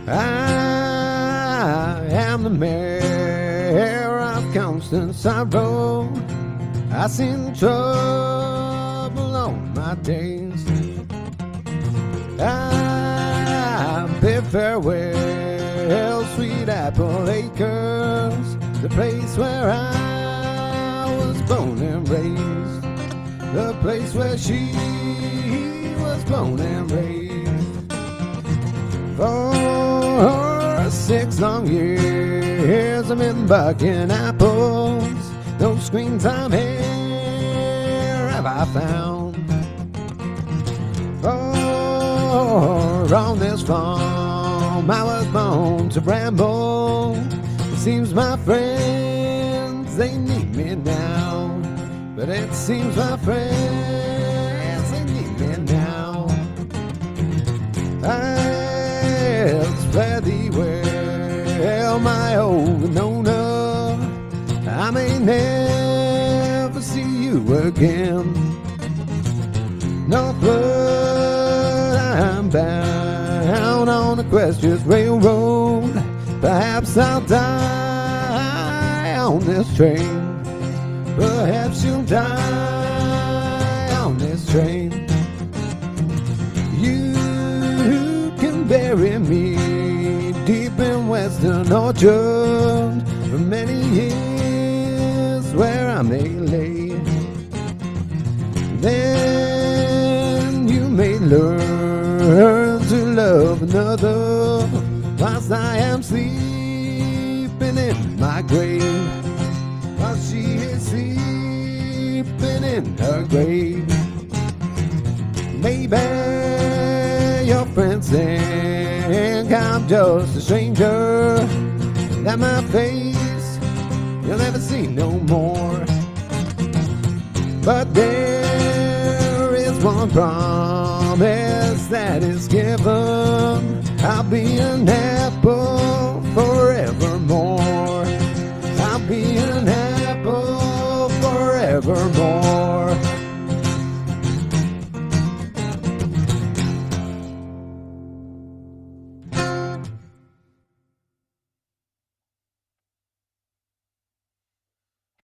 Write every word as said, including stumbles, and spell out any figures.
I am the mayor of constant sorrow. I seen trouble on my days. I bid farewell, sweet apple acres, the place where I was born and raised, the place where she was born and raised. For six long years I've been bucking apples, no screen time here have I found. For on this farm I was born to ramble. It seems my friends, they need me now, but it seems my friends, they need me now. I'll fare thee well, my old Winona. I may never see you again. Northward I'm bound on the Equestrian Railroad. Perhaps I'll die on this train. Perhaps you'll die on this train. You can bury me deep in Western Orchard for many years where I may lay. Then you may learn to love another whilst I am sleeping in my grave, while she is sleeping in her grave. Maybe your friends think I'm just a stranger, that my face you'll never see no more. But there is one promise that is given: I'll be an apple